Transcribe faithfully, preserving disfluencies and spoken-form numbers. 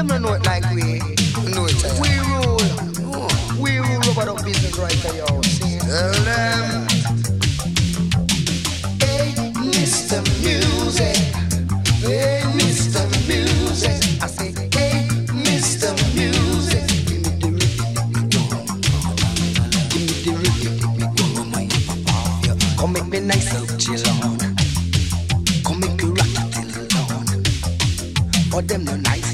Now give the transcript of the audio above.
Them don't know it like we. Know it. We rule. We rule over the business right here, yo. See? Tell them. Hey, Mister Music. Hey, Mister Music. I say, hey, Mister Music. Give me the rhythm, give me the rhythm, give me the rhythm. Come make me nice and chill on. Come make you rock it till dawn. For them no nice.